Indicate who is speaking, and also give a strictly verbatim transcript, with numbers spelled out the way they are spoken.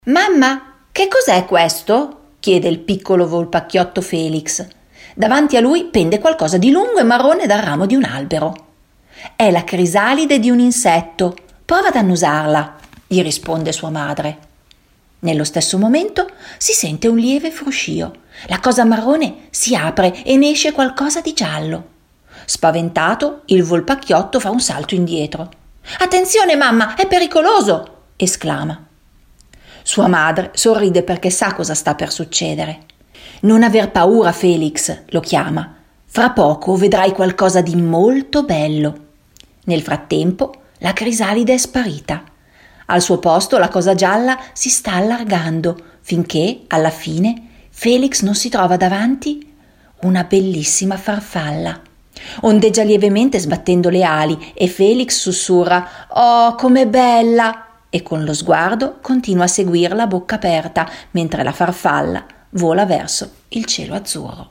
Speaker 1: Mamma, che cos'è questo? Chiede il piccolo volpacchiotto Felix. Davanti a lui pende qualcosa di lungo e marrone dal ramo di un albero. È la crisalide di un insetto. Prova ad annusarla, gli risponde sua madre. Nello stesso momento si sente un lieve fruscio. La cosa marrone si apre e ne esce qualcosa di giallo. Spaventato, il volpacchiotto fa un salto indietro. «Attenzione, mamma, è pericoloso!» esclama. Sua madre sorride perché sa cosa sta per succedere. «Non aver paura, Felix», lo chiama. «Fra poco vedrai qualcosa di molto bello». Nel frattempo, la crisalide è sparita. Al suo posto la cosa gialla si sta allargando finché, alla fine, Felix non si trova davanti una bellissima farfalla. Ondeggia lievemente sbattendo le ali e Felix sussurra «Oh, com'è bella!» e con lo sguardo continua a seguirla a bocca aperta mentre la farfalla vola verso il cielo azzurro.